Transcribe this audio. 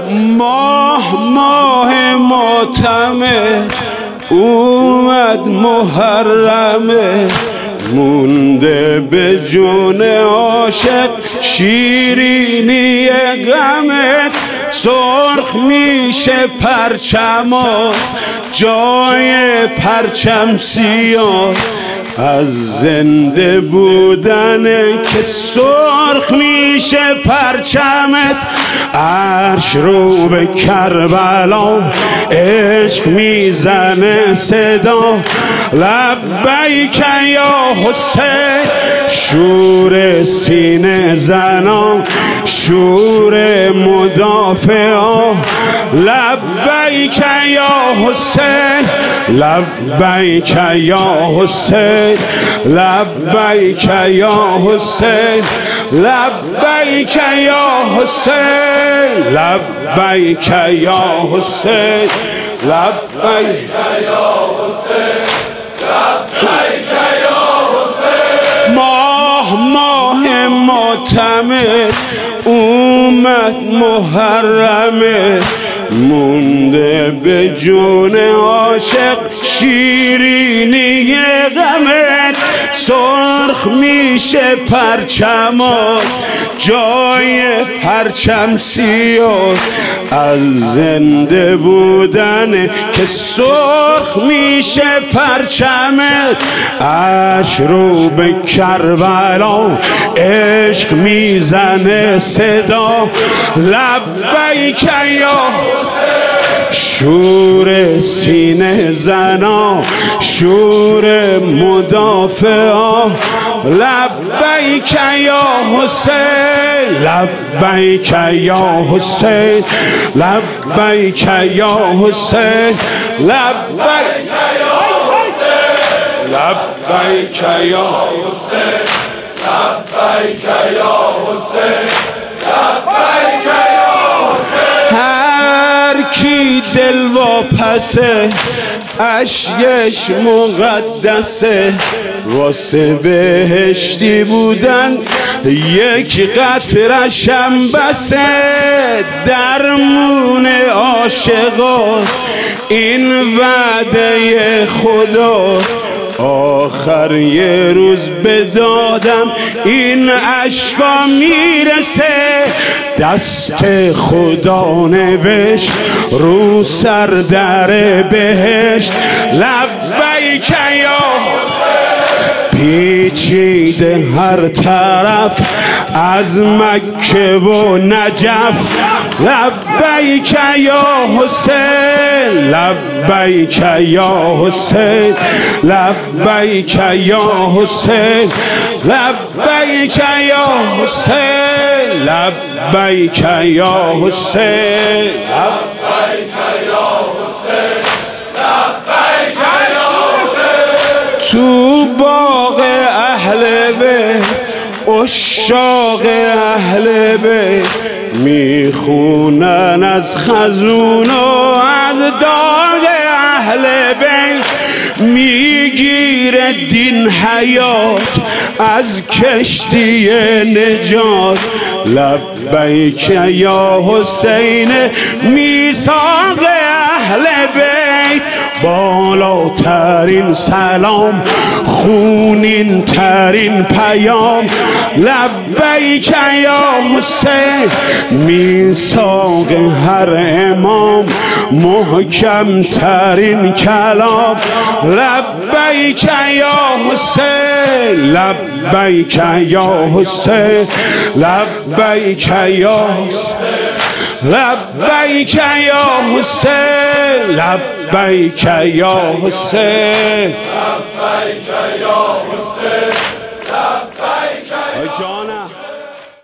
ماه معتمد اومد محرمه، مونده به جون عاشق شیرینی غمت. سرخ میشه پرچمات جای پرچم سیاه، از زنده بودنه که سرخ میشه پرچمت. عرش رو به کربلا عشق میزنه صدا، لبیک یا حسین. شور سینه زنا، شور مدافعا، لبیک یا حسین، لبیک یا حسین، لبیک یا حسین، لبیک یا حسین، لبیک یا حسین، لبیک یا حسین، لبیک یا حسین. ماه معتمد اومد محرمه، مونده به جون عاشق شیرینی غمت. سرخ میشه پرچمات جای پرچم سیاه، از زنده بودن که سرخ میشه پرچمت. عرش رو به کربلا عشق میزنه صدا، لبیک یا شور سینه زنا، شور مدافعا، لبیک یا حسین، لبیک یا حسین، لبیک یا حسین، لبیک یا حسین، لبیک یا حسین، لبیک یا حسین، لبیک یا حسین. هر کی دل واپسه اشکش مقدسه، واسه بهشتی بودن یک قطره‌شم بسه. درمون عاشقا این وعده خدا، آخر یه روز به دادم این عشقا میرسه. دست خدا نوشت رو سر در بهشت، لبیک یا پیچیده هر طرف از مکه و نجف، لبیک یا حسین، لبیک یا حسین، لبیک یا حسین، لبیک یا حسین، لبیک یا حسین، لبیک یا حسین، لبیک یا حسین. تو باغ اهل بیت عشاق اهل بیت میخونن از خزون و از داغ اهل بیت. میگیره دین حیات از کشتی نجات، لبیک یا حسین. میثاق اهل بیت بالاترین سلام، خونین ترین پیام، لبیک یا حسین. میثاق هر امام محکم ترین کلام، لبیک یا حسین، لبیک یا حسین، لبیک یا حسین، لبیک یا حسین، لبیک یا حسین، لبیک یا حسین، لبیک یا حسین.